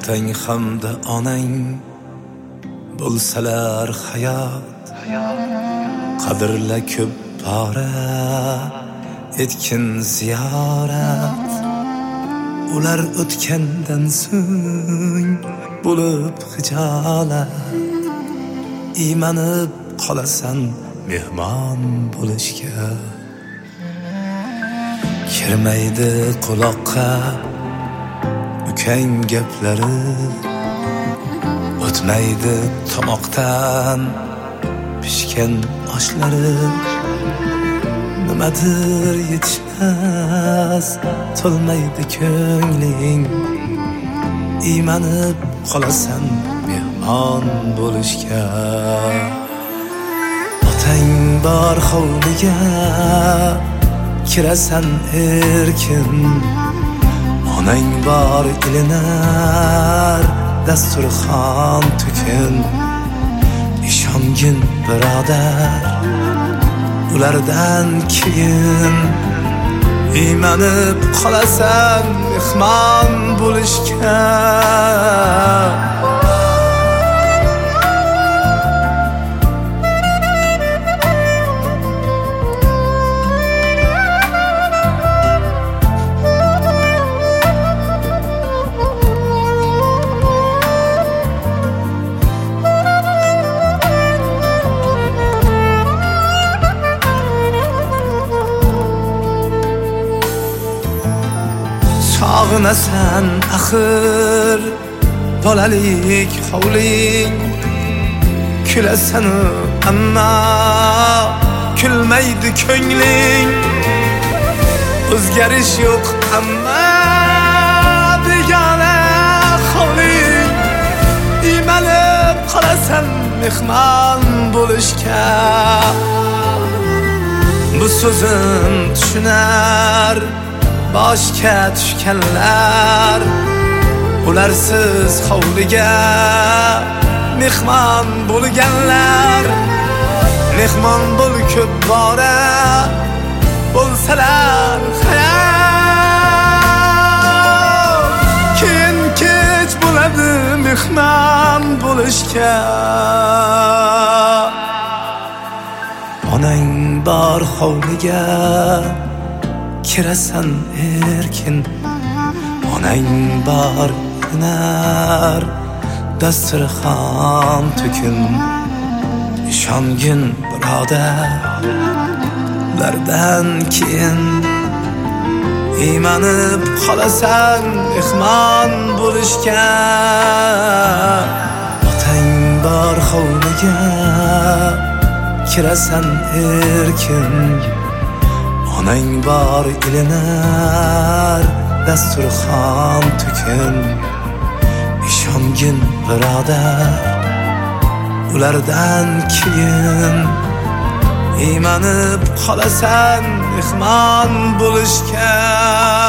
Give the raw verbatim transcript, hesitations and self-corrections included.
otang hamda onang bo'lsalar hayot, qadrla ko'p bora etkin ziyorat. Ular o'tgandan so'ng bo'lib hijolat, iymanib qolasan mehmon bo'lishga. Kirmaydi quloqqa ukang gaplari, o'tmaydi tomoqdan pishgan oshlari. Nimadir yetishmas, to'lmaydi ko'ngling, iymanib qolasan mehmon bo'lishga. Otang bor hovliga kirasan erkin, onang bor ilinar dasturxon to'kin. Ishongin birodar, ulardan keyin iymanib qolasan mehmon bo'lishga. Sog'inasan axir bolalik hovling, kulasan ammo kulmaydi ko'ngling. O'zgarish yo'q ammo begona hovling, iymanib qolasan mehmon bo'lishga. Bu so'zim tushunar boshga tushganlar, ularsiz hovliga mehmon bo'lganlar. Mehmon bo'l ko'p bora bo'lsalar hayot, keyin kech bo'ladi mehmon bo'lishga. Onang bor hovliga kirasan erkin, onang bor ilinar dasturxon to'kin. Ishongin birodar, ulardan keyin iymanib qolasan mehmon bo'lishga. Otang bor hovliga kirasan erkin, onang bor ilinar dasturxon to'kin. Ishongin birodar, ulardan keyin iymanib qolasan mehmon bo'lishga.